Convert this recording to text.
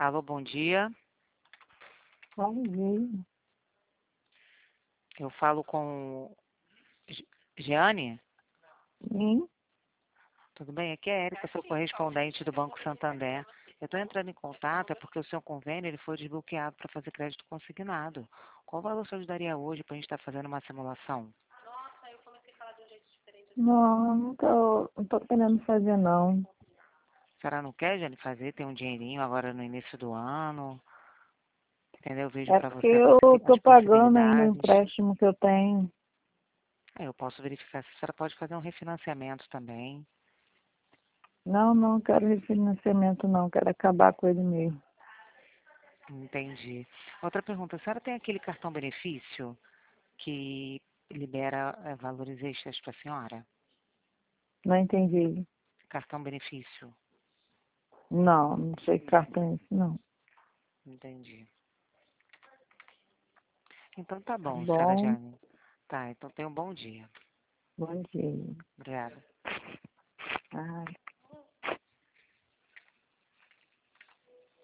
Alô, bom dia. Bom dia. Eu falo com Jeane? Sim. Tudo bem? Aqui é a Érica, sou correspondente do Banco Santander. Eu estou entrando em contato, é porque o seu convênio ele foi desbloqueado para fazer crédito consignado. Qual valor você ajudaria hoje para a gente estar fazendo uma simulação? Não, não tô querendo fazer, não. A senhora não quer, Jeane, fazer? Tem um dinheirinho agora no início do ano. Entendeu? Eu vejo É para porque você eu as tô pagando ainda o possibilidades. empréstimo que eu tenho. Eu posso verificar se a senhora pode fazer um refinanciamento também. Não quero refinanciamento, não. Quero acabar com ele mesmo. Entendi. Outra pergunta, a senhora tem aquele cartão benefício que libera valores extras para a senhora? Não entendi. Cartão benefício. Não sei que cartão é esse, não. Entendi. Então tá Tá bom, senhora bom? Jane. Tá, então tenha um bom dia. Bom dia. Obrigada. Ai.